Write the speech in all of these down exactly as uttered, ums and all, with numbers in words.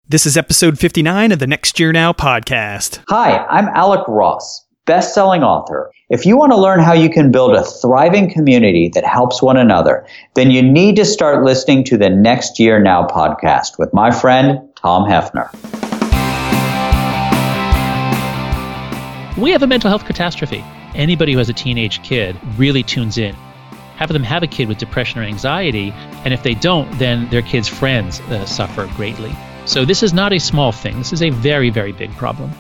This is episode fifty-nine of the Next Year Now podcast. Hi, I'm Alec Ross, best-selling author. If you want to learn how you can build a thriving community that helps one another, then you need to start listening to the Next Year Now podcast with my friend, Tom Hefner. We have a mental health catastrophe. Anybody who has a teenage kid really tunes in. Half of them have a kid with depression or anxiety, and if they don't, then their kids' friends uh, suffer greatly. So this is not a small thing. This is a very, very big problem.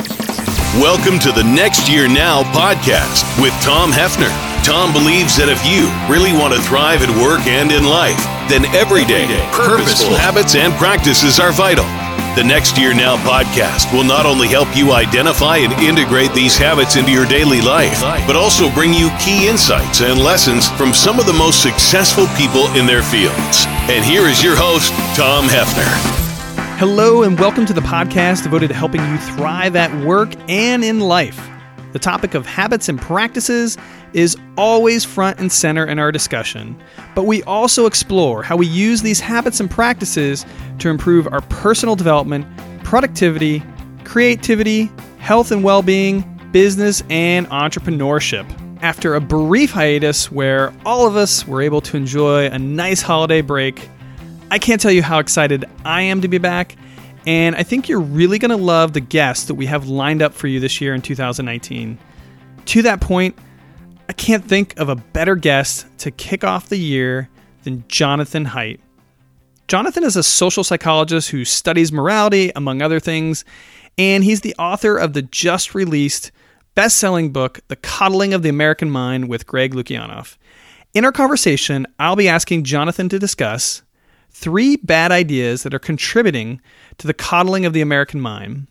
Welcome to the Next Year Now podcast with Tom Hefner. Tom believes that if you really want to thrive at work and in life, then everyday, purposeful habits and practices are vital. The Next Year Now podcast will not only help you identify and integrate these habits into your daily life, but also bring you key insights and lessons from some of the most successful people in their fields. And here is your host, Tom Hefner. Hello and welcome to the podcast devoted to helping you thrive at work and in life. The topic of habits and practices is always front and center in our discussion, but we also explore how we use these habits and practices to improve our personal development, productivity, creativity, health and well-being, business, and entrepreneurship. After a brief hiatus where all of us were able to enjoy a nice holiday break, I can't tell you how excited I am to be back, and I think you're really going to love the guests that we have lined up for you this year in two thousand nineteen. To that point, I can't think of a better guest to kick off the year than Jonathan Haidt. Jonathan is a social psychologist who studies morality, among other things, and he's the author of the just-released best-selling book, The Coddling of the American Mind with Greg Lukianoff. In our conversation, I'll be asking Jonathan to discuss three bad ideas that are contributing to the coddling of the American mind,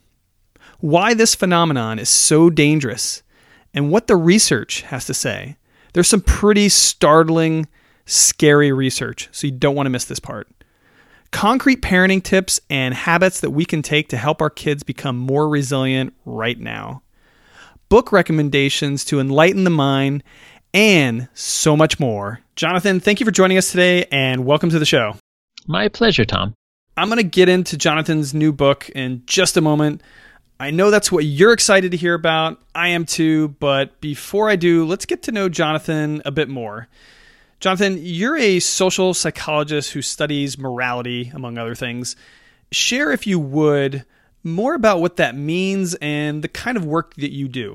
why this phenomenon is so dangerous, and what the research has to say. There's some pretty startling, scary research, so you don't want to miss this part. Concrete parenting tips and habits that we can take to help our kids become more resilient right now. Book recommendations to enlighten the mind, and so much more. Jonathan, thank you for joining us today, and welcome to the show. My pleasure, Tom. I'm going to get into Jonathan's new book in just a moment. I know that's what you're excited to hear about. I am too. But before I do, let's get to know Jonathan a bit more. Jonathan, you're a social psychologist who studies morality, among other things. Share, if you would, more about what that means and the kind of work that you do.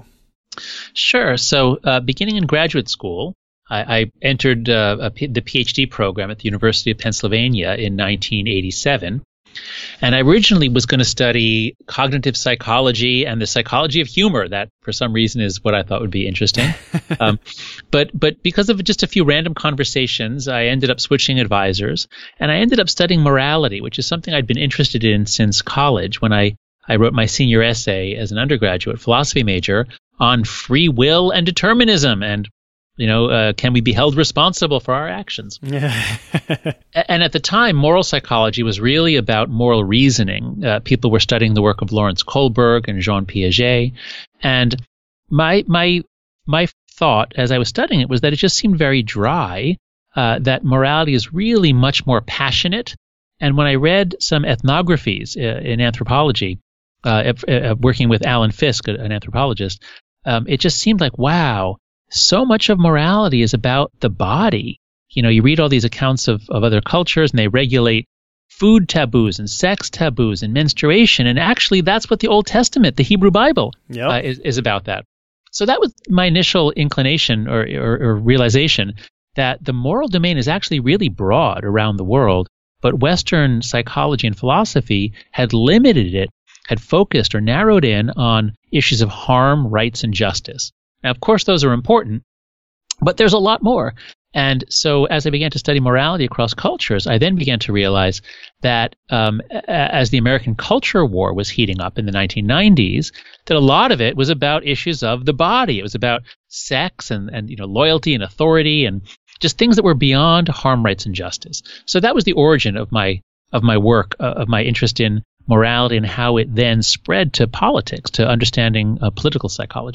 Sure. So uh, beginning in graduate school, I, I entered uh, a P- the PhD program at the University of Pennsylvania in nineteen eighty-seven. And I originally was going to study cognitive psychology and the psychology of humor. That, for some reason, is what I thought would be interesting. um, but but because of just a few random conversations, I ended up switching advisors. And I ended up studying morality, which is something I'd been interested in since college when I, I wrote my senior essay as an undergraduate philosophy major on free will and determinism. And You know, uh, can we be held responsible for our actions? Yeah. And at the time, moral psychology was really about moral reasoning. Uh, people were studying the work of Lawrence Kohlberg and Jean Piaget. And my my my thought as I was studying it was that it just seemed very dry, uh, that morality is really much more passionate. And when I read some ethnographies uh, in anthropology, uh, uh, working with Alan Fisk, an anthropologist, um, it just seemed like, wow, so much of morality is about the body. You know, you read all these accounts of, of other cultures and they regulate food taboos and sex taboos and menstruation. And actually, that's what the Old Testament, the Hebrew Bible, Yep. uh, is, is about that. So that was my initial inclination or, or, or realization that the moral domain is actually really broad around the world, but Western psychology and philosophy had limited it, had focused or narrowed in on issues of harm, rights, and justice. Now, of course, those are important, but there's a lot more. And so as I began to study morality across cultures, I then began to realize that um, as the American culture war was heating up in the nineteen nineties, that a lot of it was about issues of the body. It was about sex and, and you know, loyalty and authority and just things that were beyond harm, rights, and justice. So that was the origin of my of my work, uh, of my interest in morality and how it then spread to politics, to understanding uh, political psychology.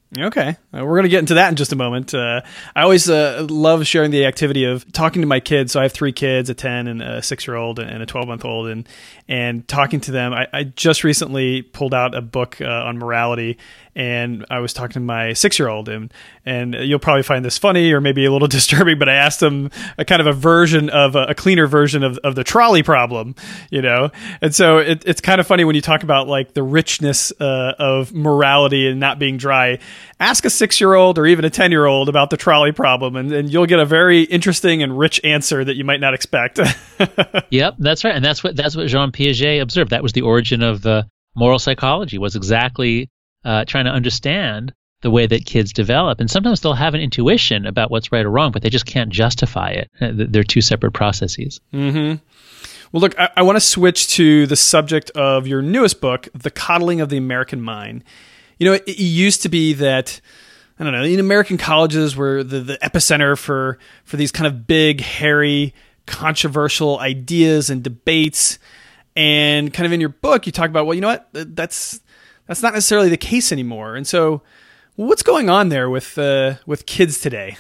Okay. Uh, we're going to get into that in just a moment. Uh, I always uh, love sharing the activity of talking to my kids. So I have three kids, a ten and a six-year-old and a twelve-month-old, and and talking to them. I, I just recently pulled out a book uh, on morality, and I was talking to my six-year-old, and, and you'll probably find this funny or maybe a little disturbing, but I asked him a kind of a version of a, a cleaner version of, of the trolley problem, you know? And so it, it's kind of funny when you talk about like the richness uh, of morality and not being dry. Ask a six-year-old or even a ten-year-old about the trolley problem, and, and you'll get a very interesting and rich answer that you might not expect. Yep, that's right. And that's what that's what Jean Piaget observed. That was the origin of uh, moral psychology, was exactly uh, trying to understand the way that kids develop. And sometimes they'll have an intuition about what's right or wrong, but they just can't justify it. They're two separate processes. Mm-hmm. Well, look, I, I want to switch to the subject of your newest book, The Coddling of the American Mind. You know, it, it used to be that, I don't know, in American colleges were the, the epicenter for, for these kind of big, hairy, controversial ideas and debates. And kind of in your book, you talk about, well, you know what, that's that's not necessarily the case anymore. And so what's going on there with uh, with kids today?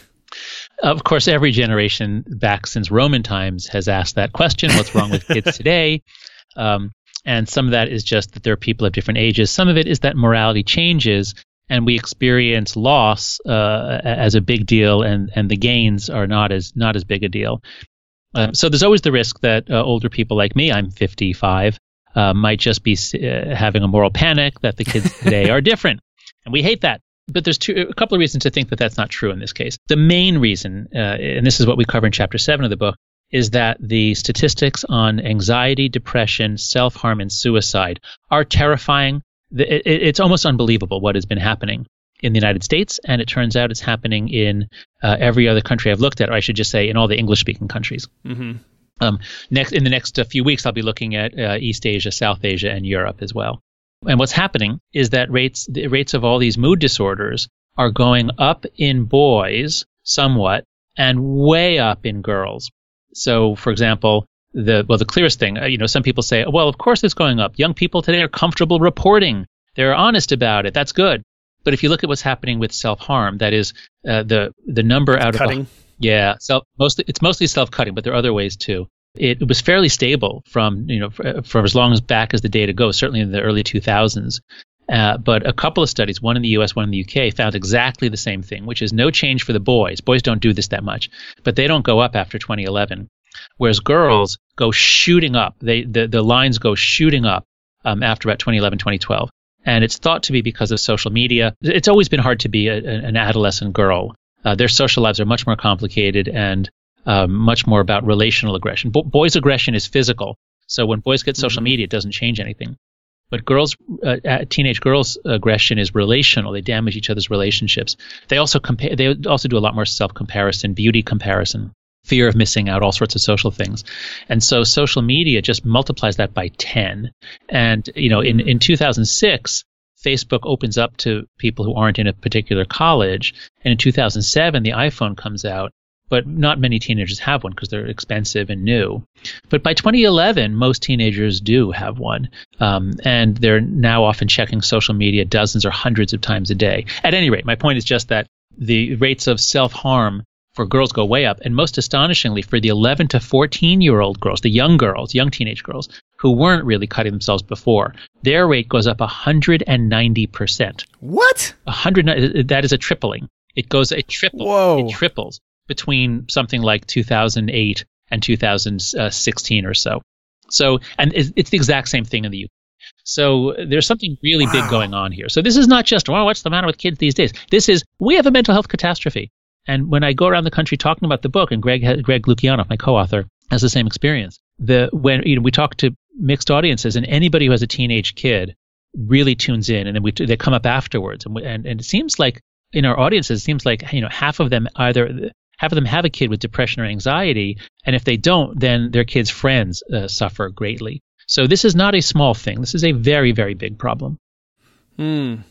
Of course, every generation back since Roman times has asked that question, what's wrong with kids today? Um, and some of that is just that there are people of different ages. Some of it is that morality changes and we experience loss uh, as a big deal, and, and the gains are not as not as big a deal. Um, so there's always the risk that uh, older people like me, I'm fifty-five, uh, might just be uh, having a moral panic that the kids today are different. And we hate that. But there's two, a couple of reasons to think that that's not true in this case. The main reason, uh, and this is what we cover in chapter seven of the book, is that the statistics on anxiety, depression, self-harm, and suicide are terrifying. It, it, it's almost unbelievable what has been happening in the United States, and it turns out it's happening in uh, every other country I've looked at, or I should just say in all the English-speaking countries. Mm-hmm. Um, next, in the next uh, few weeks, I'll be looking at uh, East Asia, South Asia, and Europe as well. And what's happening is that rates the rates of all these mood disorders are going up in boys somewhat and way up in girls. So, for example, the well, the clearest thing, uh, you know, some people say, well, of course it's going up. Young people today are comfortable reporting. They're honest about it. That's good. But if you look at what's happening with self-harm, that is uh, the the number out cutting. of yeah, self mostly it's mostly self-cutting, but there are other ways too. It, it was fairly stable from you know for, for as long as back as the data goes, certainly in the early two thousands. Uh, but a couple of studies, one in the U S, one in the U K, found exactly the same thing, which is no change for the boys. Boys don't do this that much, but they don't go up after twenty eleven, whereas girls go shooting up. They the, the lines go shooting up um, after about twenty eleven, twenty twelve. And it's thought to be because of social media. It's always been hard to be a, an adolescent girl. Uh, their social lives are much more complicated and um, much more about relational aggression. Bo- boys' aggression is physical. So when boys get social media, it doesn't change anything. But girls, uh, teenage girls' aggression is relational. They damage each other's relationships. They also compare. They also do a lot more self-comparison, beauty comparison, fear of missing out, all sorts of social things. And so social media just multiplies that by ten. And, you know, in, in two thousand six, Facebook opens up to people who aren't in a particular college. And in two thousand seven, the iPhone comes out, but not many teenagers have one because they're expensive and new. But by twenty eleven, most teenagers do have one. Um, and they're now often checking social media dozens or hundreds of times a day. At any rate, my point is just that the rates of self-harm for girls go way up, and most astonishingly, for the eleven to fourteen-year-old girls, the young girls, young teenage girls, who weren't really cutting themselves before, their rate goes up one hundred ninety percent. What? one hundred, that is a tripling. It goes, it triples. Whoa. It triples between something like two thousand eight and two thousand sixteen or so. So, and it's, it's the exact same thing in the U K. So there's something really wow. big going on here. So this is not just, well, what's the matter with kids these days? This is, we have a mental health catastrophe. And when I go around the country talking about the book, and Greg Greg Lukianoff, my co-author, has the same experience. The when you know we talk to mixed audiences, and anybody who has a teenage kid really tunes in, and then we they come up afterwards, and and, and it seems like in our audiences, it seems like you know half of them either half of them have a kid with depression or anxiety, and if they don't, then their kids' friends uh, suffer greatly. So this is not a small thing. This is a very very big problem. Hmm.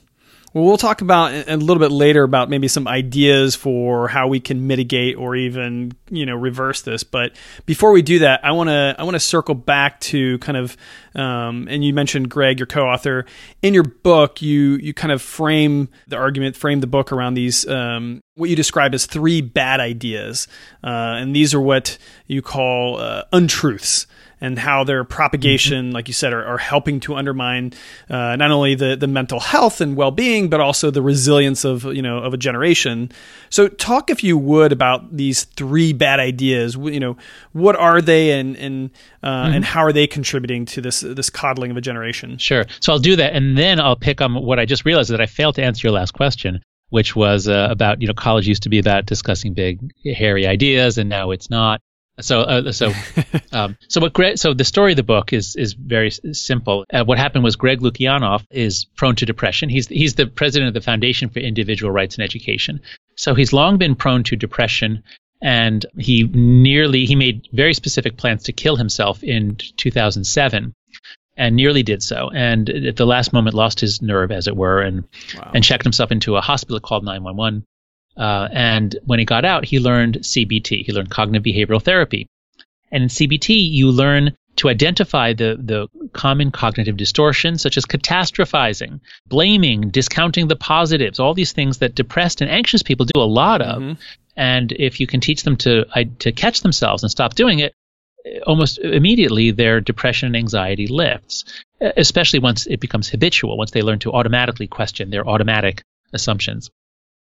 Well, we'll talk about a little bit later about maybe some ideas for how we can mitigate or even, you know, reverse this. But before we do that, I want to I want to circle back to kind of, um, and you mentioned Greg, your co-author. In your book, you you kind of frame the argument, frame the book around these um, what you describe as three bad ideas, uh, and these are what you call uh, untruths. And how their propagation, mm-hmm. like you said, are, are helping to undermine uh, not only the, the mental health and well-being, but also the resilience of you know of a generation. So, talk if you would about these three bad ideas. You know, what are they, and and uh, mm-hmm. and how are they contributing to this this coddling of a generation? Sure. So I'll do that, and then I'll pick on what I just realized that I failed to answer your last question, which was uh, about you know college used to be about discussing big, hairy ideas, and now it's not. So, uh, so, um, so what Greg, so the story of the book is, is very s- simple. Uh, what happened was Greg Lukianoff is prone to depression. He's, he's the president of the Foundation for Individual Rights in Education. So he's long been prone to depression, and he nearly, he made very specific plans to kill himself in two thousand seven and nearly did so. And at the last moment lost his nerve, as it were, and, wow. and checked himself into a hospital called nine one one. Uh, and when he got out, he learned C B T. He learned cognitive behavioral therapy. And in C B T, you learn to identify the, the common cognitive distortions, such as catastrophizing, blaming, discounting the positives, all these things that depressed and anxious people do a lot of. Mm-hmm. And if you can teach them to, uh, to catch themselves and stop doing it, almost immediately their depression and anxiety lifts, especially once it becomes habitual, once they learn to automatically question their automatic assumptions.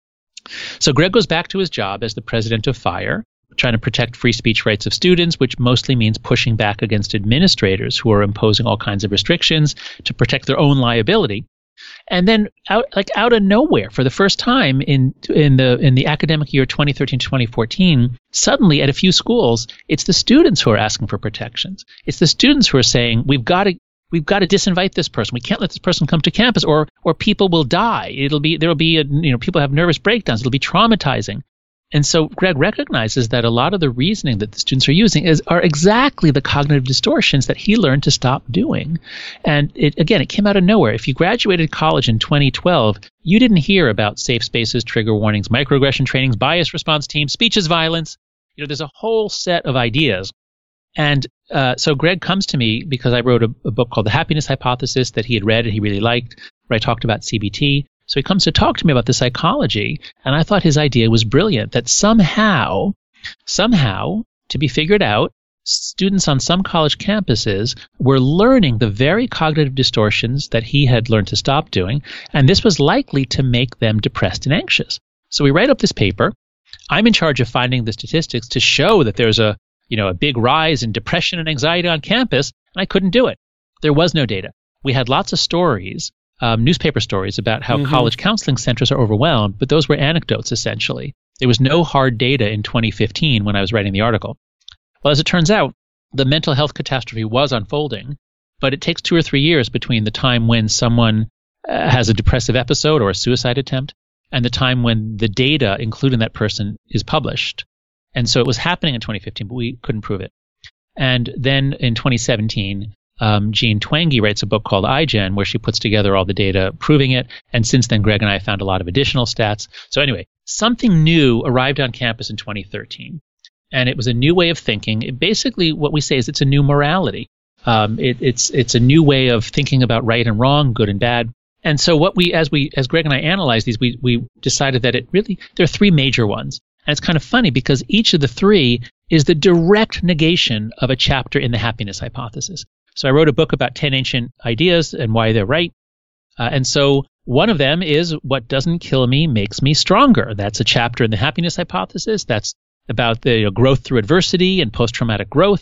So Greg goes back to his job as the president of FIRE, trying to protect free speech rights of students, which mostly means pushing back against administrators who are imposing all kinds of restrictions to protect their own liability. And then out like out of nowhere, for the first time in in the in the academic year twenty thirteen to twenty fourteen, suddenly at a few schools, it's the students who are asking for protections. It's the students who are saying, we've got to We've got to disinvite this person. We can't let this person come to campus, or or people will die. It'll be there will be a, you know people have nervous breakdowns. It'll be traumatizing. And so Greg recognizes that a lot of the reasoning that the students are using is are exactly the cognitive distortions that he learned to stop doing. And it, again, it came out of nowhere. If you graduated college in twenty twelve, you didn't hear about safe spaces, trigger warnings, microaggression trainings, bias response teams, speech is violence. You know, there's a whole set of ideas. And uh, so Greg comes to me because I wrote a, a book called The Happiness Hypothesis that he had read and he really liked, where I talked about C B T. So he comes to talk to me about the psychology, and I thought his idea was brilliant, that somehow, somehow, to be figured out, students on some college campuses were learning the very cognitive distortions that he had learned to stop doing, and this was likely to make them depressed and anxious. So we write up this paper. I'm in charge of finding the statistics to show that there's a you know, a big rise in depression and anxiety on campus, and I couldn't do it. There was no data. We had lots of stories, um, newspaper stories about how mm-hmm. college counseling centers are overwhelmed, but those were anecdotes, essentially. There was no hard data in twenty fifteen when I was writing the article. Well, as it turns out, the mental health catastrophe was unfolding, but it takes two or three years between the time when someone uh, has a depressive episode or a suicide attempt and the time when the data, including that person, is published. And so it was happening in twenty fifteen, but we couldn't prove it. And then in twenty seventeen, um, Jean Twenge writes a book called iGen, where she puts together all the data proving it. And since then, Greg and I found a lot of additional stats. So anyway, something new arrived on campus in twenty thirteen. And it was a new way of thinking. It basically, what we say is it's a new morality. Um, it, it's it's a new way of thinking about right and wrong, good and bad. And so what we, as we, as Greg and I analyzed these, we we decided that it really, there are three major ones. And it's kind of funny because each of the three is the direct negation of a chapter in the happiness hypothesis. So I wrote a book about ten ancient ideas and why they're right. Uh, and so one of them is what doesn't kill me makes me stronger. That's a chapter in the happiness hypothesis. That's about the you know, growth through adversity and post-traumatic growth.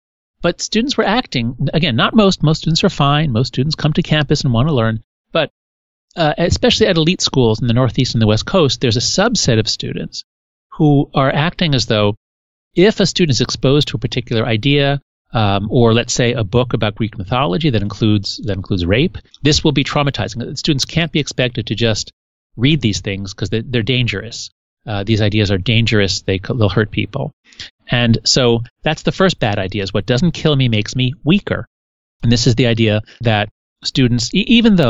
But students were acting, again, not most. Most students are fine. Most students come to campus and want to learn. But uh, especially at elite schools in the Northeast and the West Coast, there's a subset of students who are acting as though if a student is exposed to a particular idea, um, or let's say a book about Greek mythology that includes that includes rape, this will be traumatizing. Students can't be expected to just read these things because they're, they're dangerous. Uh, these ideas are dangerous. They, they'll hurt people. And so that's the first bad idea, is what doesn't kill me makes me weaker. And this is the idea that students, e- even though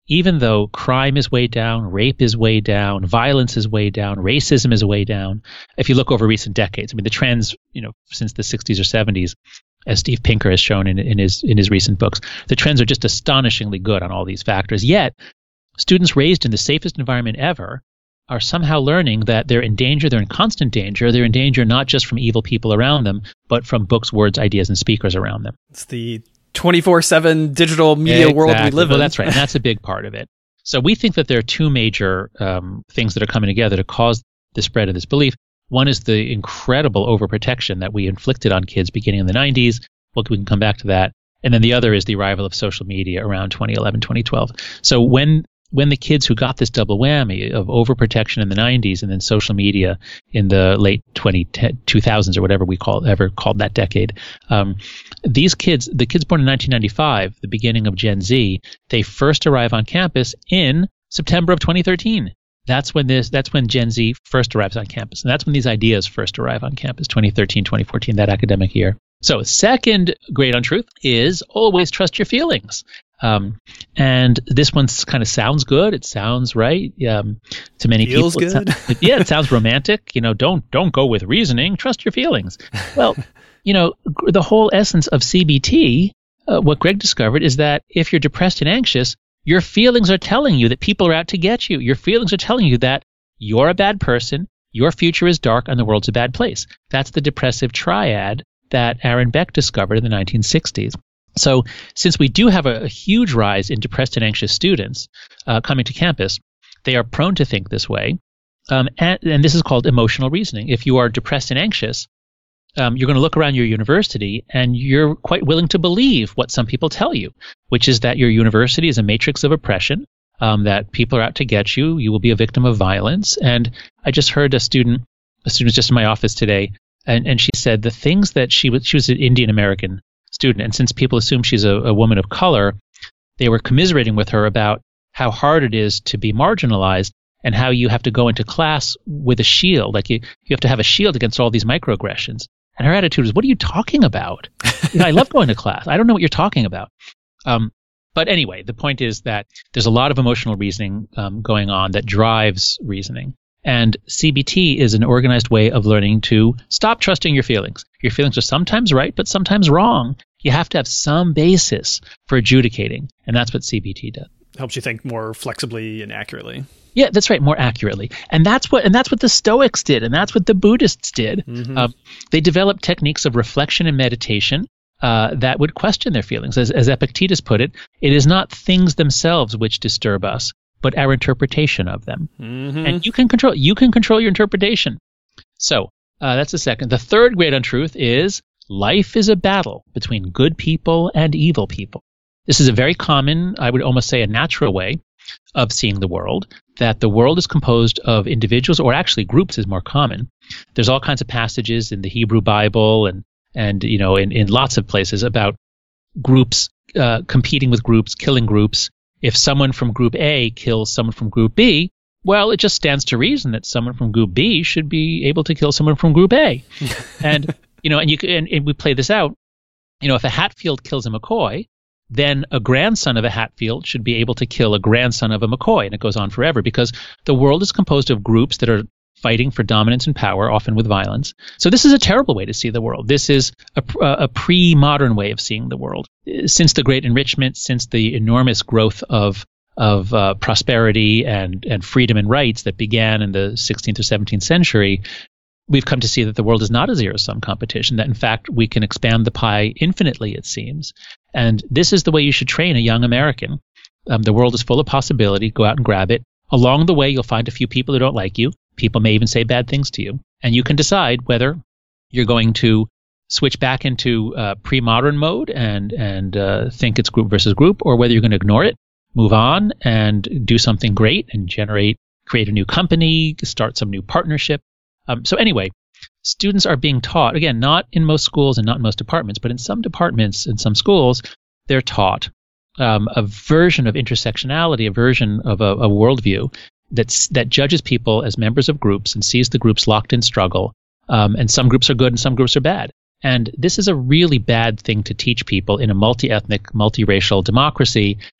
even though crime is way down, rape is way down, violence is way down, racism is way down, if you look over recent decades, I mean, the trends, you know, since the sixties or seventies, as Steve Pinker has shown in, in his in his recent books, the trends are just astonishingly good on all these factors. Yet, students raised in the safest environment ever are somehow learning that they're in danger, they're in constant danger, they're in danger not just from evil people around them, but from books, words, ideas, and speakers around them. It's the twenty-four seven digital media exactly. world we live well, in. That's right. And that's a big part of it. So we think that there are two major um, things that are coming together to cause the spread of this belief. One is the incredible overprotection that we inflicted on kids beginning in the nineties. Well, we can come back to that. And then the other is the arrival of social media around twenty eleven, twenty twelve. So when when the kids who got this double whammy of overprotection in the nineties and then social media in the late two thousands or whatever we call ever called that decade, um, these kids, the kids born in nineteen ninety-five, the beginning of Gen Z, they first arrive on campus in September of twenty thirteen. That's when this. That's when Gen Z first arrives on campus, and that's when these ideas first arrive on campus. twenty thirteen, twenty fourteen, that academic year. So, second great untruth is always trust your feelings. Um, and this one kind of sounds good. It sounds right um, to many Feels people. Feels good. It, it, yeah, it sounds romantic. You know, don't don't go with reasoning. Trust your feelings. Well, you know, the whole essence of C B T, uh, what Greg discovered, is that if you're depressed and anxious, your feelings are telling you that people are out to get you. Your feelings are telling you that you're a bad person, your future is dark, and the world's a bad place. That's the depressive triad that Aaron Beck discovered in the nineteen sixties. So since we do have a, a huge rise in depressed and anxious students uh, coming to campus, they are prone to think this way. Um, and, and this is called emotional reasoning. If you are depressed and anxious, um, you're going to look around your university and you're quite willing to believe what some people tell you, which is that your university is a matrix of oppression, um, that people are out to get you, you will be a victim of violence. And I just heard a student, a student was just in my office today, and, and she said the things that she was, she was an Indian American student, and since people assume she's a, a woman of color, they were commiserating with her about how hard it is to be marginalized and how you have to go into class with a shield, like you, you have to have a shield against all these microaggressions. And her attitude was, what are you talking about? You know, I love going to class. I don't know what you're talking about. Um, but anyway, the point is that there's a lot of emotional reasoning um, going on that drives reasoning. And C B T is an organized way of learning to stop trusting your feelings. Your feelings are sometimes right, but sometimes wrong. You have to have some basis for adjudicating, and that's what C B T does. Helps you think more flexibly and accurately. Yeah, that's right, more accurately. And that's what and that's what the Stoics did, and that's what the Buddhists did. Mm-hmm. Uh, they developed techniques of reflection and meditation uh, that would question their feelings. As, as Epictetus put it, it is not things themselves which disturb us, but our interpretation of them. Mm-hmm. And you can control you can control your interpretation. So uh, that's the second. The third great untruth is life is a battle between good people and evil people. This is a very common, I would almost say a natural way of seeing the world, that the world is composed of individuals, or actually groups is more common. There's all kinds of passages in the Hebrew Bible and, and you know, in, in lots of places about groups uh, competing with groups, killing groups. If someone from Group A kills someone from Group B, well, it just stands to reason that someone from Group B should be able to kill someone from Group A. and you know, and you and, and we play this out. You know, if a Hatfield kills a McCoy, then a grandson of a Hatfield should be able to kill a grandson of a McCoy, and it goes on forever because the world is composed of groups that are fighting for dominance and power, often with violence. So this is a terrible way to see the world. This is a, a pre-modern way of seeing the world. Since the Great Enrichment, since the enormous growth of of uh, prosperity and, and freedom and rights that began in the sixteenth or seventeenth century, we've come to see that the world is not a zero-sum competition, that in fact we can expand the pie infinitely, it seems. And this is the way you should train a young American. Um, the world is full of possibility. Go out and grab it. Along the way, you'll find a few people who don't like you. People may even say bad things to you. And you can decide whether you're going to switch back into uh, pre-modern mode and, and uh, think it's group versus group, or whether you're going to ignore it, move on, and do something great and generate, create a new company, start some new partnership. Um, so anyway, students are being taught, again, not in most schools and not in most departments, but in some departments and some schools, they're taught um, a version of intersectionality, a version of a, a worldview that's, that judges people as members of groups and sees the groups locked in struggle. Um, and some groups are good and some groups are bad. And this is a really bad thing to teach people in a multi-ethnic, multiracial democracy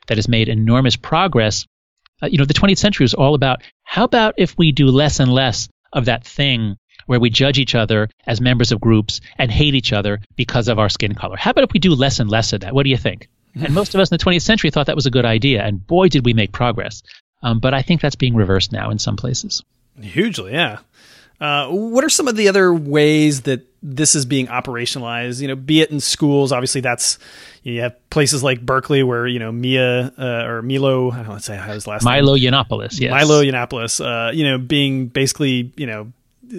that has made enormous progress. Uh, you know, the twentieth century was all about, how about if we do less and less of that thing where we judge each other as members of groups and hate each other because of our skin color? How about if we do less and less of that? What do you think? And most of us in the twentieth century thought that was a good idea, and boy, did we make progress. Um, but I think that's being reversed now in some places. Hugely, yeah. Uh, what are some of the other ways that this is being operationalized? You know, be it in schools, obviously that's, you have places like Berkeley where, you know, Mia uh, or Milo, I don't know, let's say how his last Milo name. Yiannopoulos, yes. Milo Yiannopoulos, uh, you know, being basically, you know,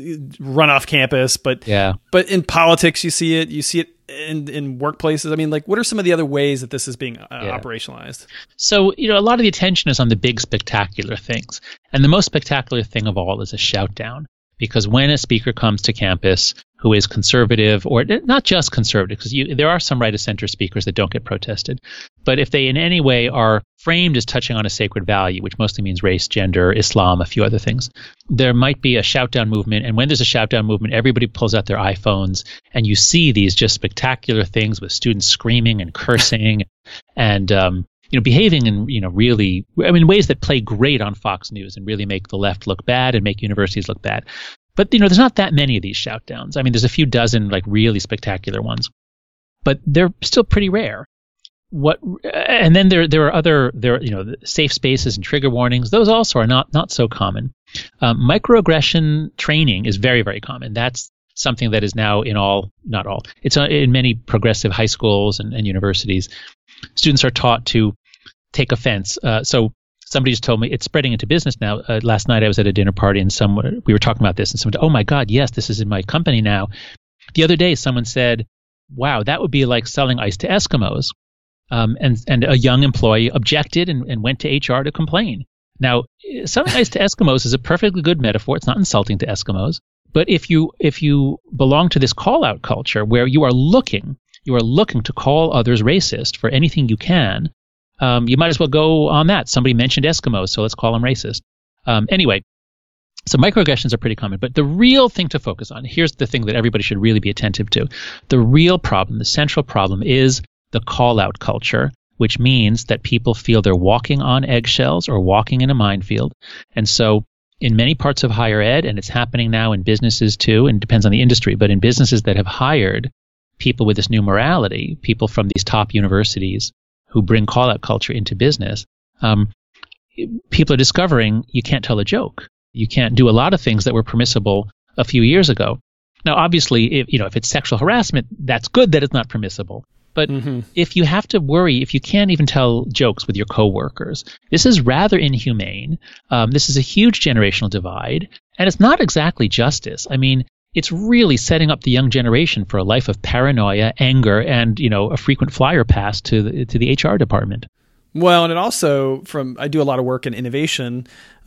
run off campus, but yeah. but in politics you see it, you see it in in workplaces. I mean, like, what are some of the other ways that this is being uh, yeah. operationalized? So, you know, a lot of the attention is on the big spectacular things. And the most spectacular thing of all is a shout down. Because when a speaker comes to campus who is conservative, or not just conservative, because there are some right of center speakers that don't get protested, but if they in any way are framed as touching on a sacred value, which mostly means race, gender, Islam, a few other things, there might be a shout down movement. And when there's a shout down movement, everybody pulls out their iPhones, and you see these just spectacular things with students screaming and cursing and um, you know, behaving in, you know, really, I mean, ways that play great on Fox News and really make the left look bad and make universities look bad. But, you know, there's not that many of these shout downs. I mean, there's a few dozen, like, really spectacular ones, but they're still pretty rare. What, and then there there are other, there, you know, safe spaces and trigger warnings. Those also are not, not so common. Um, microaggression training is very, very common. That's something that is now in all, not all, it's in many progressive high schools and, and universities. Students are taught to take offense. Uh, so somebody just told me it's spreading into business now. Uh, last night I was at a dinner party and someone, we were talking about this, and someone said, oh my God, yes, this is in my company now. The other day someone said, wow, that would be like selling ice to Eskimos. Um, and, and a young employee objected and, and went to H R to complain. Now, selling ice to Eskimos is a perfectly good metaphor. It's not insulting to Eskimos. But if you if you belong to this call-out culture where you are looking, you are looking to call others racist for anything you can, um, you might as well go on that. Somebody mentioned Eskimos, so let's call them racist. Um, anyway, so microaggressions are pretty common. But the real thing to focus on, here's the thing that everybody should really be attentive to. The real problem, the central problem, is the call-out culture, which means that people feel they're walking on eggshells or walking in a minefield. And so in many parts of higher ed, and it's happening now in businesses too, and it depends on the industry, but in businesses that have hired people with this new morality, people from these top universities who bring call-out culture into business, um, people are discovering you can't tell a joke. You can't do a lot of things that were permissible a few years ago. Now, obviously, if, you know, if it's sexual harassment, that's good that it's not permissible. But mm-hmm. if you have to worry, if you can't even tell jokes with your coworkers, this is rather inhumane. Um, this is a huge generational divide, and it's not exactly justice. I mean, it's really setting up the young generation for a life of paranoia, anger, and, you know, a frequent flyer pass to the, to the H R department. Well, and it also, from I do a lot of work in innovation,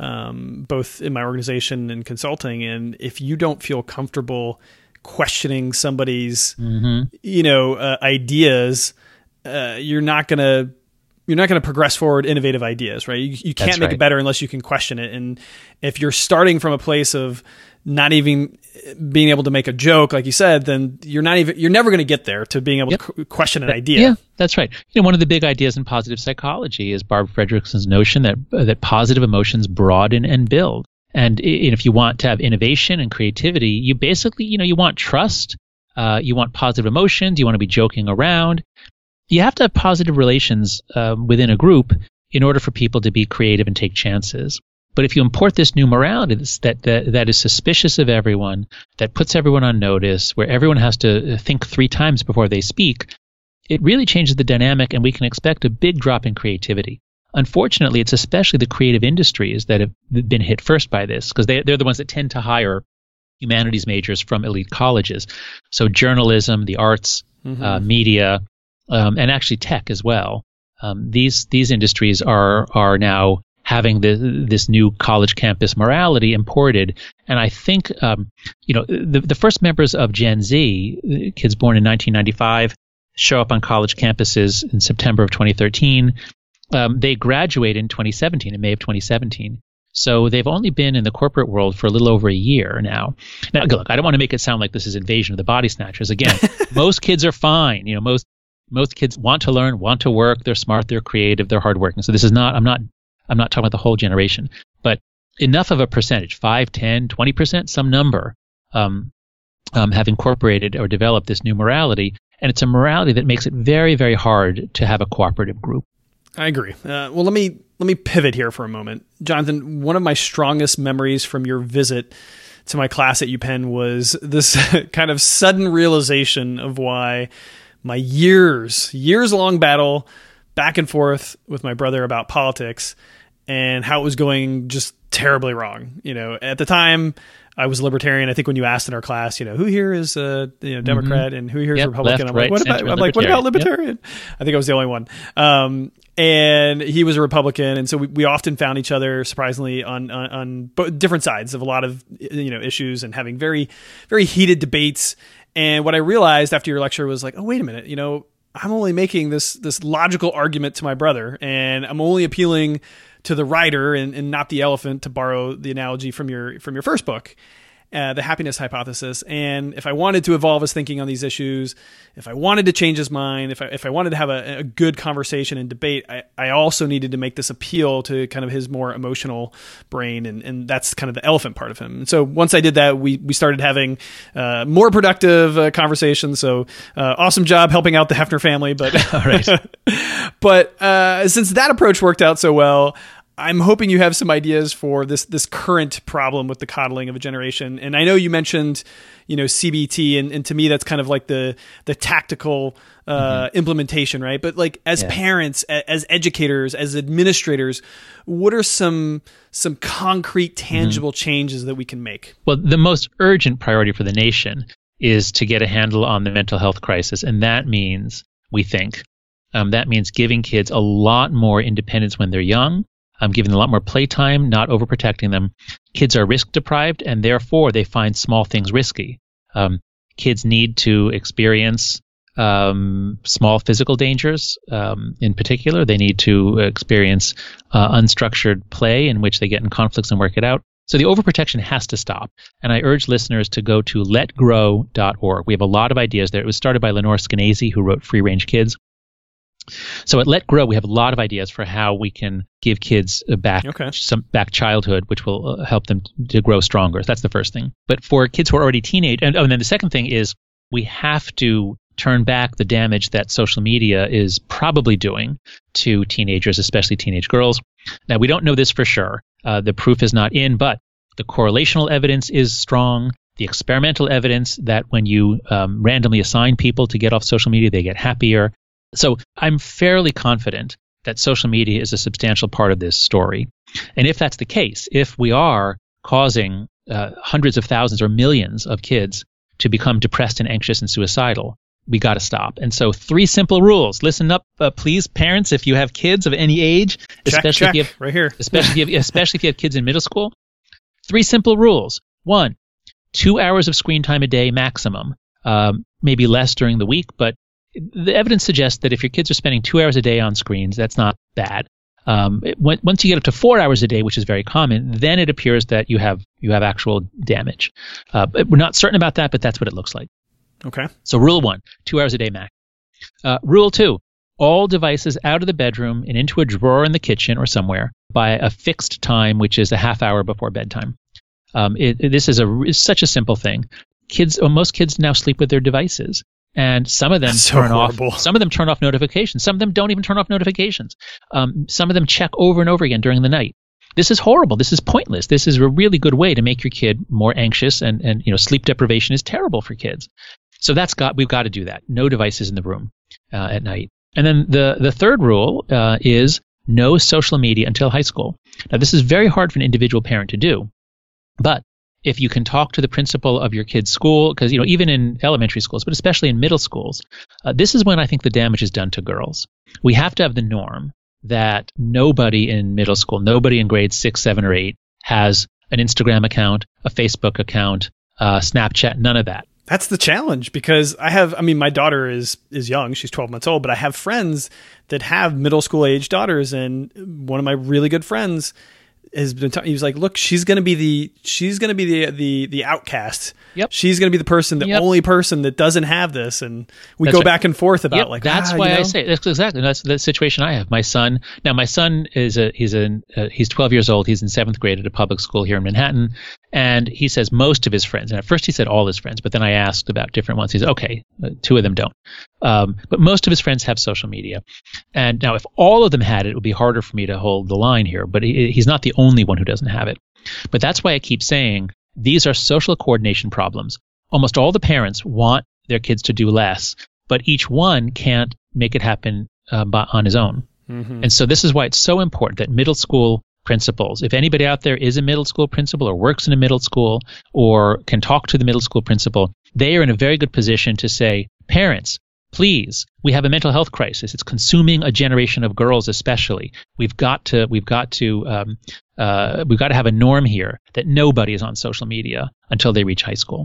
um, both in my organization and consulting, and if you don't feel comfortable questioning somebody's, mm-hmm. you know, uh, ideas, uh, you're not gonna you're not gonna progress forward innovative ideas, right? You, you can't That's make right. it better unless you can question it. And if you're starting from a place of not even being able to make a joke, like you said, then you're not even you're never going to get there to being able yep. to question an that, idea. Yeah, that's right. You know, one of the big ideas in positive psychology is Barbara Fredrickson's notion that uh, that positive emotions broaden and build. And if you want to have innovation and creativity, you basically, you know, you want trust, uh, you want positive emotions, you want to be joking around. You have to have positive relations um, within a group in order for people to be creative and take chances. But if you import this new morality that, that that is suspicious of everyone, that puts everyone on notice, where everyone has to think three times before they speak, it really changes the dynamic, and we can expect a big drop in creativity. Unfortunately, it's especially the creative industries that have been hit first by this, because they, they're the ones that tend to hire humanities majors from elite colleges. So journalism, the arts, mm-hmm. uh, media, um, and actually tech as well. Um, these these industries are are now having the, this new college campus morality imported. And I think, um, you know, the, the first members of Gen Z, kids born in nineteen ninety-five, show up on college campuses in September of twenty thirteen. Um, they graduate in twenty seventeen, in May of twenty seventeen. So they've only been in the corporate world for a little over a year now. Now, look, I don't want to make it sound like this is invasion of the body snatchers. Again, most kids are fine. You know, most Most kids want to learn, want to work. They're smart. They're creative. They're hardworking. So this is not. I'm not. I'm not talking about the whole generation, but enough of a percentage, five, ten, twenty percent, some number, um, um, have incorporated or developed this new morality, and it's a morality that makes it very, very hard to have a cooperative group. I agree. Uh, well, let me let me pivot here for a moment, Jonathan. One of my strongest memories from your visit to my class at UPenn was this kind of sudden realization of why my years, years long battle back and forth with my brother about politics and how it was going just terribly wrong. You know, at the time I was a libertarian. I think when you asked in our class, you know, who here is a you know, Democrat mm-hmm. and who here is yep, Republican? left, I'm right, like, what about, I'm like, what about libertarian? Yep. I think I was the only one. Um, and he was a Republican. And so we, we often found each other surprisingly on, on, on bo- different sides of a lot of, you know, issues and having very, very heated debates. And what I realized after your lecture was like, oh, wait a minute, you know, I'm only making this, this logical argument to my brother, and I'm only appealing to the rider and, and not the elephant, to borrow the analogy from your, from your first book. Uh, the happiness hypothesis. And if I wanted to evolve his thinking on these issues, if I wanted to change his mind, if I, if I wanted to have a, a good conversation and debate, I, I also needed to make this appeal to kind of his more emotional brain. And, and that's kind of the elephant part of him. And so once I did that, we, we started having uh, more productive uh, conversations. So uh, awesome job helping out the Hefner family. But, All right. but uh, since that approach worked out so well, I'm hoping you have some ideas for this this current problem with the coddling of a generation. And I know you mentioned, you know, C B T, and, and to me that's kind of like the the tactical uh, mm-hmm. implementation, right? But like as yeah. parents, as educators, as administrators, what are some some concrete, tangible mm-hmm. changes that we can make? Well, the most urgent priority for the nation is to get a handle on the mental health crisis, and that means, we think, um, that means giving kids a lot more independence when they're young. Um, giving them a lot more playtime, not overprotecting them. Kids are risk deprived, and therefore they find small things risky. Um, kids need to experience um, small physical dangers. Um, in particular, they need to experience uh, unstructured play in which they get in conflicts and work it out. So the overprotection has to stop. And I urge listeners to go to let grow dot org. We have a lot of ideas there. It was started by Lenore Skenazy, who wrote Free Range Kids. So at Let Grow, we have a lot of ideas for how we can give kids back okay. some back childhood, which will help them to grow stronger. So that's the first thing. But for kids who are already teenage, and, oh, and then the second thing is we have to turn back the damage that social media is probably doing to teenagers, especially teenage girls. Now, we don't know this for sure. Uh, the proof is not in, but the correlational evidence is strong. The experimental evidence that when you um, randomly assign people to get off social media, they get happier. So I'm fairly confident that social media is a substantial part of this story. And if that's the case, if we are causing uh, hundreds of thousands or millions of kids to become depressed and anxious and suicidal, we got to stop. And so three simple rules. Listen up, uh, please, parents, if you have kids of any age, check, especially check, if you have, right here. especially if you have, especially if you have kids in middle school. Three simple rules. One, two hours of screen time a day maximum, um, maybe less during the week, but the evidence suggests that if your kids are spending two hours a day on screens, that's not bad. Um, it, when, once you get up to four hours a day, which is very common, then it appears that you have you have actual damage. Uh, but we're not certain about that, but that's what it looks like. Okay. So rule one, two hours a day max. Uh, rule two, all devices out of the bedroom and into a drawer in the kitchen or somewhere by a fixed time, which is a half hour before bedtime. Um, it, it, this is a it's such a simple thing. Kids, well, most kids now sleep with their devices. And some of them That's turn so horrible. off. Some of them turn off notifications. Some of them don't even turn off notifications. Um, some of them check over and over again during the night. This is horrible. This is pointless. This is a really good way to make your kid more anxious, and and you know sleep deprivation is terrible for kids. So that's got we've got to do that. No devices in the room uh, at night. And then the the third rule uh, is no social media until high school. Now this is very hard for an individual parent to do, but if you can talk to the principal of your kid's school, because you know even in elementary schools, but especially in middle schools, uh, this is when I think the damage is done to girls. We have to have the norm that nobody in middle school, nobody in grades six, seven, or eight has an Instagram account, a Facebook account, uh, Snapchat, none of that. That's the challenge, because I have, I mean, my daughter is is young. She's twelve months old, but I have friends that have middle school age daughters, and one of my really good friends, has been. T- he was like, "Look, she's going to be the she's going to be the the the outcast. Yep. She's going to be the person, the yep. only person that doesn't have this." And we that's go right. back and forth about yep. like that's ah, why you know? I say that's exactly that's the situation I have. My son now, my son is a he's a uh, he's twelve years old. He's in seventh grade at a public school here in Manhattan, and he says most of his friends. And at first he said all his friends, but then I asked about different ones. He said, okay, uh, two of them don't, um, but most of his friends have social media. And now, if all of them had it, it would be harder for me to hold the line here. But he, he's not the only one who doesn't have it. But that's why I keep saying these are social coordination problems. Almost all the parents want their kids to do less, but each one can't make it happen uh, by, on his own. Mm-hmm. And so this is why it's so important that middle school principals, if anybody out there is a middle school principal or works in a middle school or can talk to the middle school principal, they are in a very good position to say, parents, please, we have a mental health crisis. It's consuming a generation of girls, especially. We've got to, we've got to, um, uh, we've got to have a norm here that nobody is on social media until they reach high school.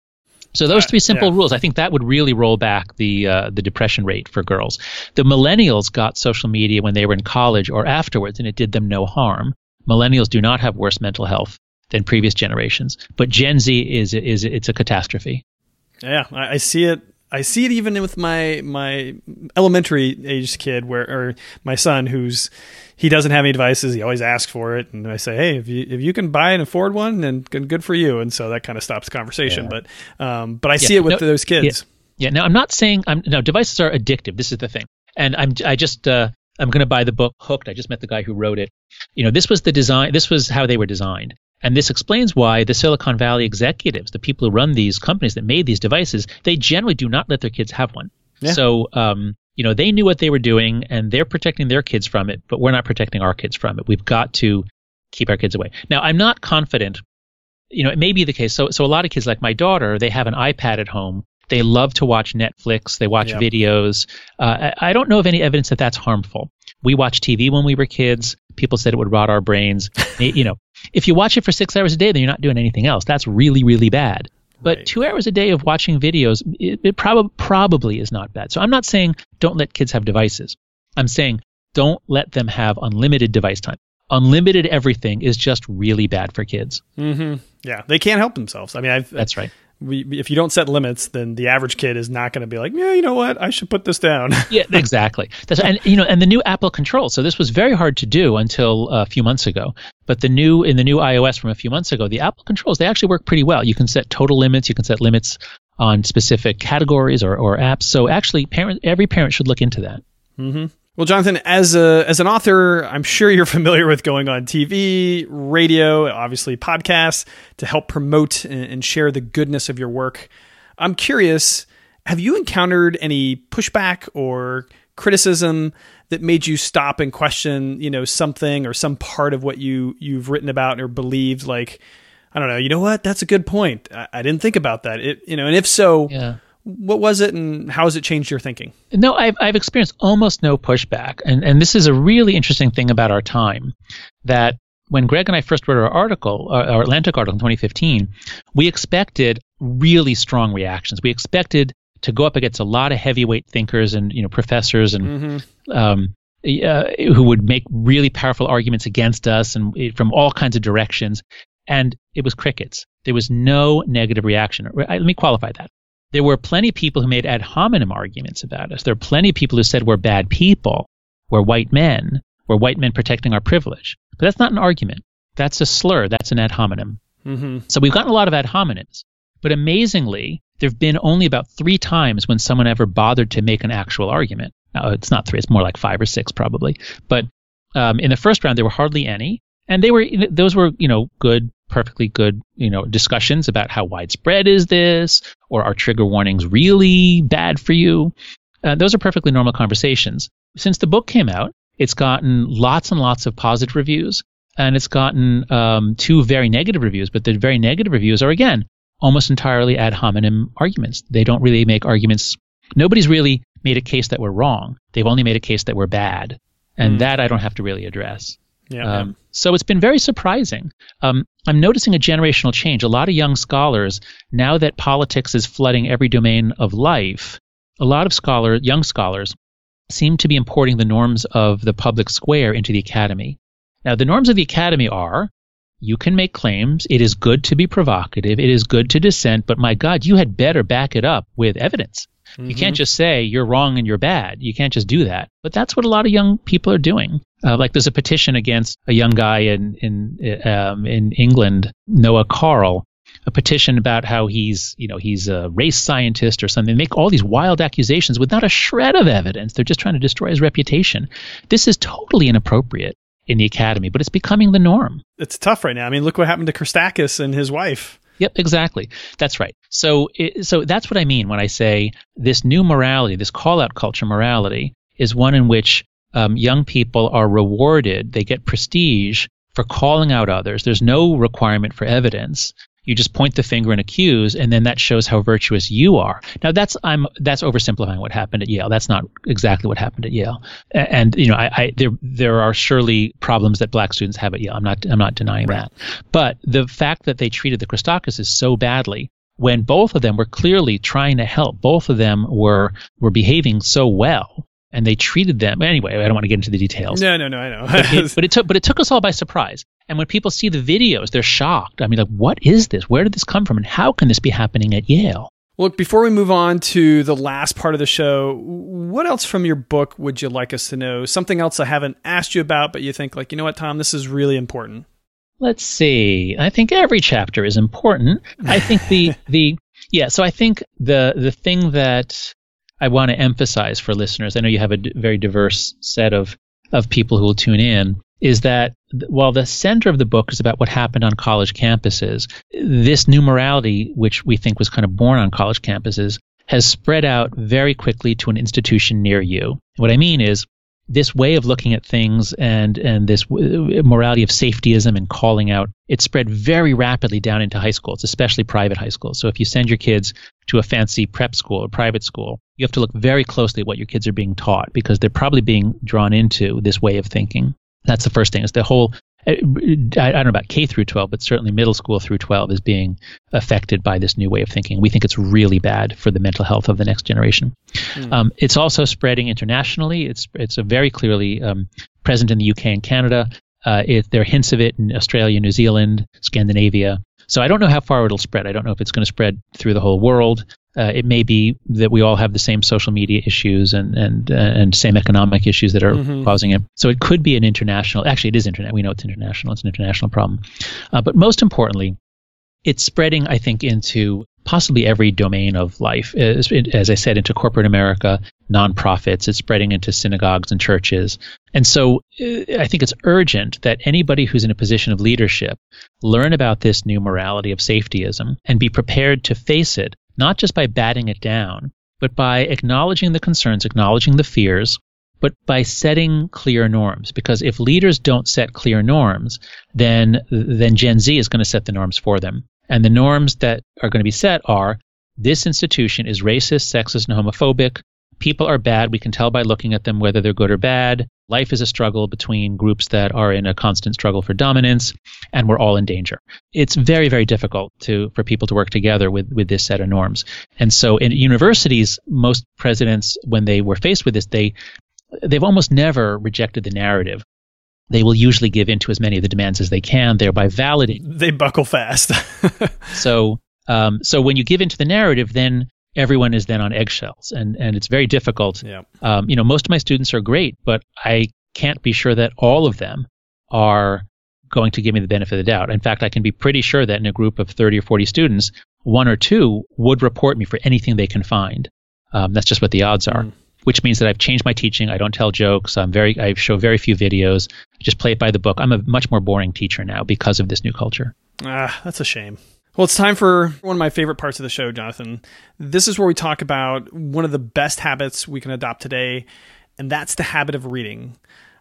So those three simple uh, yeah. rules, I think that would really roll back the uh, the depression rate for girls. The millennials got social media when they were in college or afterwards, and it did them no harm. Millennials do not have worse mental health than previous generations, but Gen Z is is it's a catastrophe. Yeah, I, I see it. I see it even with my my elementary aged kid, where or my son, who's he doesn't have any devices. He always asks for it, and I say, "Hey, if you if you can buy and afford one, then good for you." And so that kind of stops the conversation. Yeah. But um, but I yeah. see it with no, those kids. Yeah. yeah. Now I'm not saying I'm no devices are addictive. This is the thing, and I'm I just uh, I'm going to buy the book Hooked. I just met the guy who wrote it. You know, this was the design. This was how they were designed. And this explains why the Silicon Valley executives, the people who run these companies that made these devices, they generally do not let their kids have one. Yeah. So, um, you know, they knew what they were doing, and they're protecting their kids from it, but we're not protecting our kids from it. We've got to keep our kids away. Now, I'm not confident. You know, it may be the case. So, so a lot of kids, like my daughter, they have an iPad at home. They love to watch Netflix. They watch yep. videos. Uh, I, I don't know of any evidence that that's harmful. We watched T V when we were kids. People said it would rot our brains. You know, if you watch it for six hours a day, then you're not doing anything else. That's really, really bad. But right. two hours a day of watching videos, it, it prob- probably is not bad. So I'm not saying don't let kids have devices. I'm saying don't let them have unlimited device time. Unlimited everything is just really bad for kids. Mm-hmm. Yeah, they can't help themselves. I mean, I've, that's right. We, if you don't set limits, then the average kid is not going to be like, yeah, you know what, I should put this down. Yeah, exactly. That's, and you know, and the new Apple controls. So this was very hard to do until a few months ago. But the new in the new iOS from a few months ago, the Apple controls, they actually work pretty well. You can set total limits. You can set limits on specific categories or, or apps. So actually, parent every parent should look into that. Mm-hmm. Well, Jonathan, as a as an author, I'm sure you're familiar with going on T V, radio, obviously podcasts to help promote and, and share the goodness of your work. I'm curious, have you encountered any pushback or criticism that made you stop and question, you know, something or some part of what you you've written about or believed? Like, I don't know, you know what? That's a good point. I, I didn't think about that. It, you know, and if so, yeah. What was it, and how has it changed your thinking? No, I've I've experienced almost no pushback, and and this is a really interesting thing about our time, that when Greg and I first wrote our article, our Atlantic article in twenty fifteen, we expected really strong reactions. We expected to go up against a lot of heavyweight thinkers and you know professors and mm-hmm. um, uh, who would make really powerful arguments against us and from all kinds of directions, and it was crickets. There was no negative reaction. Let me qualify that. There were plenty of people who made ad hominem arguments about us. There are plenty of people who said we're bad people, we're white men, we're white men protecting our privilege. But that's not an argument. That's a slur. That's an ad hominem. Mm-hmm. So we've gotten a lot of ad hominems. But amazingly, there have been only about three times when someone ever bothered to make an actual argument. Now, it's not three. It's more like five or six probably. But um, in the first round, there were hardly any. And they were those were, you know, good, perfectly good, you know, discussions about how widespread is this, or are trigger warnings really bad for you? Uh, those are perfectly normal conversations. Since the book came out, it's gotten lots and lots of positive reviews, and it's gotten um, two very negative reviews. But the very negative reviews are, again, almost entirely ad hominem arguments. They don't really make arguments. Nobody's really made a case that we're wrong. They've only made a case that we're bad, and mm. that I don't have to really address. Yeah. Um, so it's been very surprising. Um, I'm noticing a generational change. A lot of young scholars, now that politics is flooding every domain of life, a lot of scholar, young scholars seem to be importing the norms of the public square into the academy. Now, the norms of the academy are, you can make claims, it is good to be provocative, it is good to dissent, but my God, you had better back it up with evidence. Mm-hmm. You can't just say you're wrong and you're bad. You can't just do that. But that's what a lot of young people are doing. Uh, like there's a petition against a young guy in in um, in England, Noah Carl, a petition about how he's you know he's a race scientist or something. They make all these wild accusations with not a shred of evidence. They're just trying to destroy his reputation. This is totally inappropriate in the academy, but it's becoming the norm. It's tough right now. I mean, look what happened to Christakis and his wife. Yep, exactly. That's right. So, it, so that's what I mean when I say this new morality, this call-out culture morality, is one in which um, young people are rewarded. They get prestige for calling out others. There's no requirement for evidence. You just point the finger and accuse, and then that shows how virtuous you are. Now, that's I'm that's oversimplifying what happened at Yale. That's not exactly what happened at Yale. And, and you know, I, I there there are surely problems that black students have at Yale. I'm not I'm not denying right. that. But the fact that they treated the Christakis so badly, when both of them were clearly trying to help, both of them were were behaving so well, and they treated them anyway. I don't want to get into the details. No, no, no, I know. but, it, but it took but it took us all by surprise. And when people see the videos, they're shocked. I mean, like, what is this? Where did this come from? And how can this be happening at Yale? Look, before we move on to the last part of the show, what else from your book would you like us to know? Something else I haven't asked you about, but you think, like, you know what, Tom, this is really important. Let's see. I think every chapter is important. I think the, the yeah, so I think the the thing that I want to emphasize for listeners, I know you have a d- very diverse set of, of people who will tune in, is that while the center of the book is about what happened on college campuses, this new morality, which we think was kind of born on college campuses, has spread out very quickly to an institution near you. What I mean is this way of looking at things and, and this w- morality of safetyism and calling out, it spread very rapidly down into high schools, especially private high schools. So if you send your kids to a fancy prep school or private school, you have to look very closely at what your kids are being taught because they're probably being drawn into this way of thinking. That's the first thing. Is the whole, I, I don't know about K through twelve, but certainly middle school through twelve is being affected by this new way of thinking. We think it's really bad for the mental health of the next generation. Mm. Um, it's also spreading internationally. It's it's a very clearly um, present in the U K and Canada. Uh, it, there are hints of it in Australia, New Zealand, Scandinavia. So I don't know how far it'll spread. I don't know if it's going to spread through the whole world. Uh, it may be that we all have the same social media issues and and uh, and same economic issues that are mm-hmm. causing it. So it could be an international. Actually, it is internet. We know it's international. It's an international problem. Uh, but most importantly, it's spreading, I think, into possibly every domain of life. As, as I said, into corporate America, nonprofits. It's spreading into synagogues and churches. And so uh, I think it's urgent that anybody who's in a position of leadership learn about this new morality of safetyism and be prepared to face it, not just by batting it down, but by acknowledging the concerns, acknowledging the fears, but by setting clear norms. Because if leaders don't set clear norms, then then Gen Z is going to set the norms for them. And the norms that are going to be set are, this institution is racist, sexist, and homophobic. People are bad. We can tell by looking at them whether they're good or bad. Life is a struggle between groups that are in a constant struggle for dominance, and we're all in danger. It's very, very difficult to for people to work together with, with this set of norms. And so in universities, most presidents, when they were faced with this, they, they've almost never rejected the narrative. They will usually give in to as many of the demands as they can, thereby validating. They buckle fast. so, um, so when you give into the narrative, then everyone is then on eggshells, and, and it's very difficult. Yeah. Um, you know, most of my students are great, but I can't be sure that all of them are going to give me the benefit of the doubt. In fact, I can be pretty sure that in a group of thirty or forty students, one or two would report me for anything they can find. Um, that's just what the odds are. Mm. Which means that I've changed my teaching. I don't tell jokes. I'm very, I show very few videos. I just play it by the book. I'm a much more boring teacher now because of this new culture. Ah, that's a shame. Well, it's time for one of my favorite parts of the show, Jonathan. This is where we talk about one of the best habits we can adopt today, and that's the habit of reading.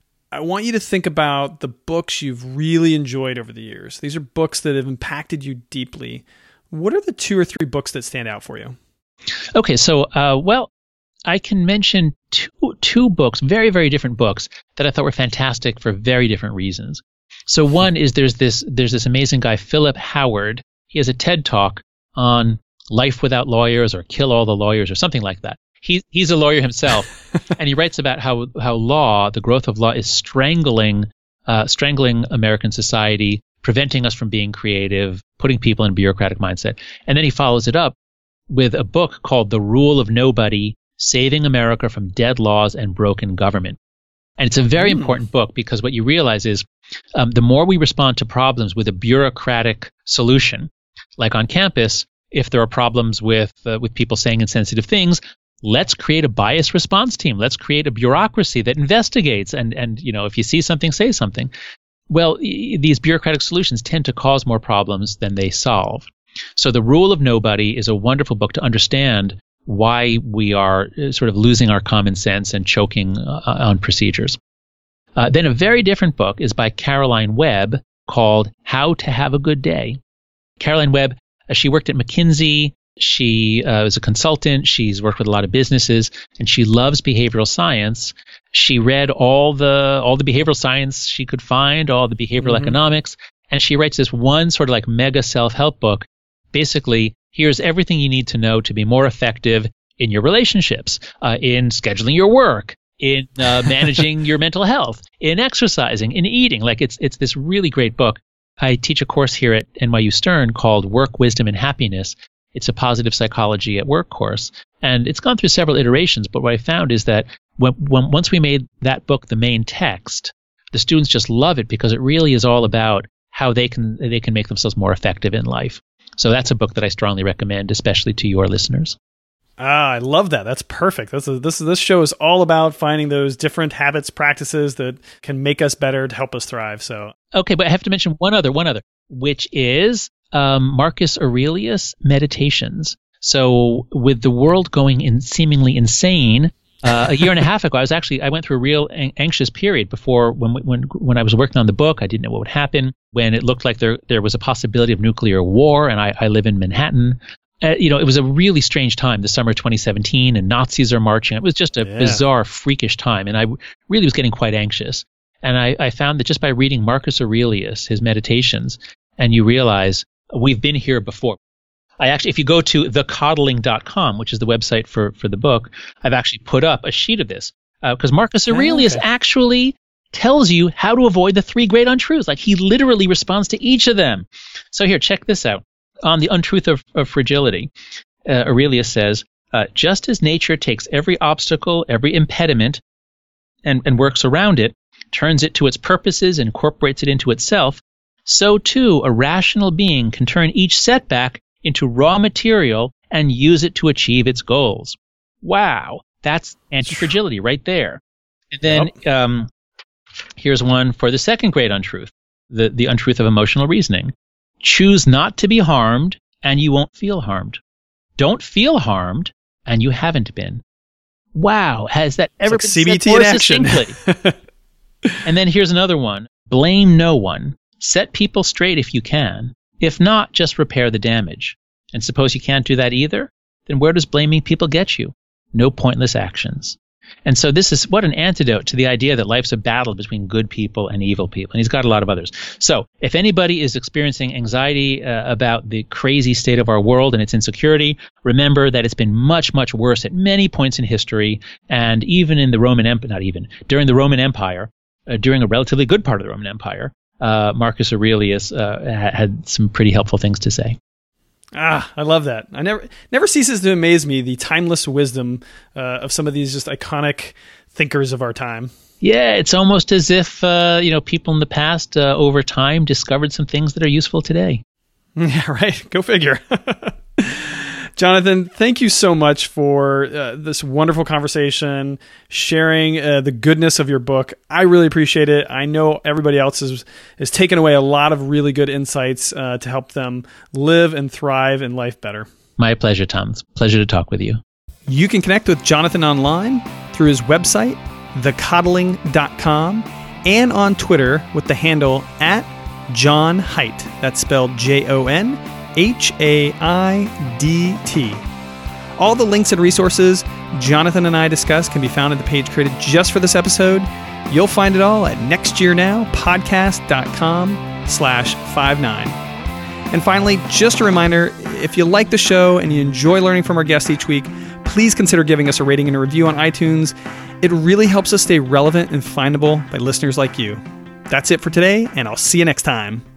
I want you to think about the books you've really enjoyed over the years. These are books that have impacted you deeply. What are the two or three books that stand out for you? Okay, so, uh, well, I can mention two two books, very, very different books that I thought were fantastic for very different reasons. So one is there's this there's this amazing guy, Philip Howard. He has a TED Talk on life without lawyers or kill all the lawyers or something like that. He, he's a lawyer himself, and he writes about how, how law, the growth of law, is strangling uh, strangling American society, preventing us from being creative, putting people in a bureaucratic mindset. And then he follows it up with a book called The Rule of Nobody, Saving America from Dead Laws and Broken Government. And it's a very mm. important book because what you realize is um, the more we respond to problems with a bureaucratic solution, like on campus, if there are problems with uh, with people saying insensitive things, let's create a biased response team. Let's create a bureaucracy that investigates. And, and you know, if you see something, say something. Well, y- these bureaucratic solutions tend to cause more problems than they solve. So The Rule of Nobody is a wonderful book to understand why we are sort of losing our common sense and choking uh, on procedures. Uh, then a very different book is by Caroline Webb called How to Have a Good Day. Caroline Webb, uh, she worked at McKinsey. She uh, is a consultant. She's worked with a lot of businesses, and she loves behavioral science. She read all the all the behavioral science she could find, all the behavioral mm-hmm. economics, and she writes this one sort of like mega self-help book. Basically, here's everything you need to know to be more effective in your relationships, uh, in scheduling your work, in uh, managing your mental health, in exercising, in eating. Like it's it's this really great book. I teach a course here at N Y U Stern called Work, Wisdom, and Happiness. It's a positive psychology at work course, and it's gone through several iterations. But what I found is that when, when once we made that book the main text, the students just love it because it really is all about how they can they can make themselves more effective in life. So that's a book that I strongly recommend, especially to your listeners. Ah, I love that. That's perfect. That's a, this this show is all about finding those different habits, practices that can make us better to help us thrive. So okay, but I have to mention one other, one other, which is um, Marcus Aurelius Meditations. So with the world going in seemingly insane, uh, a year and a half ago, I was actually I went through a real an- anxious period before when when when I was working on the book. I didn't know what would happen when it looked like there there was a possibility of nuclear war, and I, I live in Manhattan. Uh, you know, it was a really strange time, the summer of twenty seventeen, and Nazis are marching. It was just a yeah. bizarre, freakish time, and I really was getting quite anxious. And I, I found that just by reading Marcus Aurelius, his meditations, and you realize we've been here before. I actually, if you go to the coddling dot com, which is the website for, for the book, I've actually put up a sheet of this because uh, Marcus Aurelius oh, okay. actually tells you how to avoid the three great untruths. Like he literally responds to each of them. So here, check this out. On the untruth of, of fragility, uh, Aurelius says, uh, just as nature takes every obstacle, every impediment, and, and works around it, turns it to its purposes, incorporates it into itself, so too a rational being can turn each setback into raw material and use it to achieve its goals. Wow, that's anti-fragility right there. And then yep. um, here's one for the second great untruth, the, the untruth of emotional reasoning. Choose not to be harmed, and you won't feel harmed. Don't feel harmed, and you haven't been. Wow, has that ever it's been like said more succinctly? And then here's another one. Blame no one. Set people straight if you can. If not, just repair the damage. And suppose you can't do that either? Then where does blaming people get you? No pointless actions. And so this is what an antidote to the idea that life's a battle between good people and evil people. And he's got a lot of others. So if anybody is experiencing anxiety uh, about the crazy state of our world and its insecurity, remember that it's been much, much worse at many points in history. And even in the Roman Empire, not even, during the Roman Empire, uh, during a relatively good part of the Roman Empire, uh, Marcus Aurelius uh, had some pretty helpful things to say. Ah, I love that. I never never ceases to amaze me the timeless wisdom uh, of some of these just iconic thinkers of our time. Yeah, it's almost as if uh, you know people in the past uh, over time discovered some things that are useful today. Yeah, right. Go figure. Jonathan, thank you so much for uh, this wonderful conversation, sharing uh, the goodness of your book. I really appreciate it. I know everybody else is, is taking away a lot of really good insights uh, to help them live and thrive in life better. My pleasure, Tom. It's a pleasure to talk with you. You can connect with Jonathan online through his website, the coddling dot com, and on Twitter with the handle at Jon Haidt. That's spelled J O N H A I D T. All the links and resources Jonathan and I discuss can be found at the page created just for this episode. You'll find it all at nextyearnowpodcast.com slash five nine. And finally, just a reminder, if you like the show and you enjoy learning from our guests each week, please consider giving us a rating and a review on iTunes. It really helps us stay relevant and findable by listeners like you. That's it for today, and I'll see you next time.